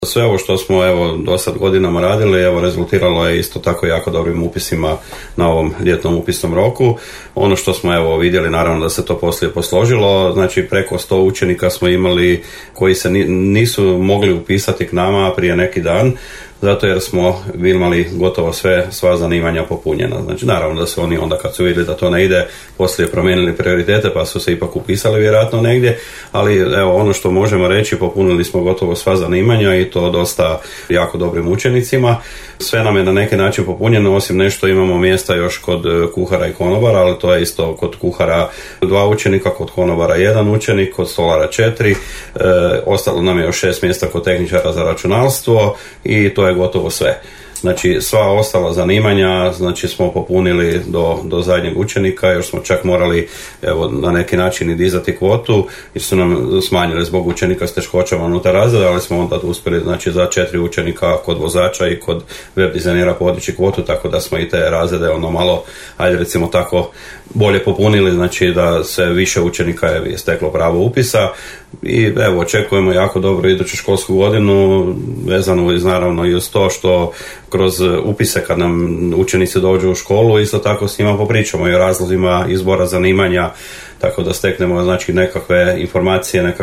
Sve ovo što smo do sad godinama radili, rezultiralo je isto tako jako dobrim upisima na ovom ljetnom upisnom roku. Ono što smo vidjeli, naravno da se to poslije posložilo, znači preko 100 učenika smo imali koji se nisu mogli upisati k nama prije neki dan, zato jer smo imali gotovo sva zanimanja popunjena. Znači naravno da su oni onda kad su vidjeli da to ne ide, poslije promijenili prioritete pa su se ipak upisali vjerojatno negdje, ali ono što možemo reći, popunili smo gotovo sva zanimanja i to dosta jako dobrim učenicima. Sve nam je na neki način popunjeno, osim nešto imamo mjesta još kod kuhara i konobara, ali to je isto kod kuhara 2 učenika, kod konobara 1 učenik, kod stolara 4, ostalo nam je još 6 mjesta kod tehničara za računalstvo i to je gotovo sve. Znači sva ostala zanimanja smo popunili do zadnjeg učenika, još smo čak morali na neki način i dizati kvotu jer su nam smanjili zbog učenika s teškoćama unutar razreda, ali smo onda uspjeli za 4 učenika kod vozača i kod web dizajnera podići kvotu, tako da smo i te razrede malo, ajde recimo tako, bolje popunili, znači da se više učenika je steklo pravo upisa i očekujemo jako dobro iduću školsku godinu, vezano naravno i uz to što kroz upise kad nam učenici dođu u školu, isto tako s njima popričamo i o razlozima izbora zanimanja, tako da steknemo nekakve informacije,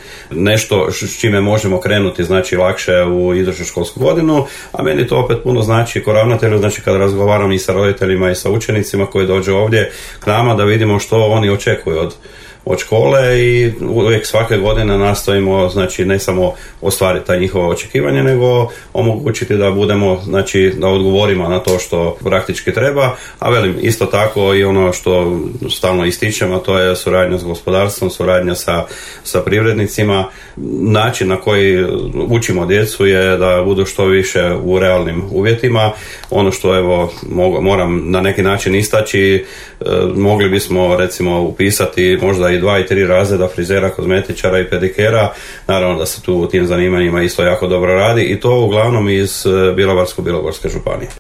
nešto s čime možemo krenuti lakše u iduću školsku godinu, a meni to opet puno znači ko ravnatelju, kad razgovaram i sa roditeljima i sa učenicima koji dođu ovdje k nama da vidimo što oni očekuju od škole i uvijek svake godine nastojimo ne samo ostvariti ta njihova očekivanja, nego omogućiti da budemo, da odgovorimo na to što praktički treba, a velim isto tako i ono što stalno ističem, a to je suradnja s gospodarstvom, suradnja sa privrednicima. Način na koji učimo djecu je da budu što više u realnim uvjetima. Ono što moram na neki način istaći, mogli bismo recimo upisati možda i 2 i 3 razreda frizera, kozmetičara i pedikera. Naravno da se tu u tim zanimanjima isto jako dobro radi i to uglavnom iz Bjelovarsko-bilogorske županije.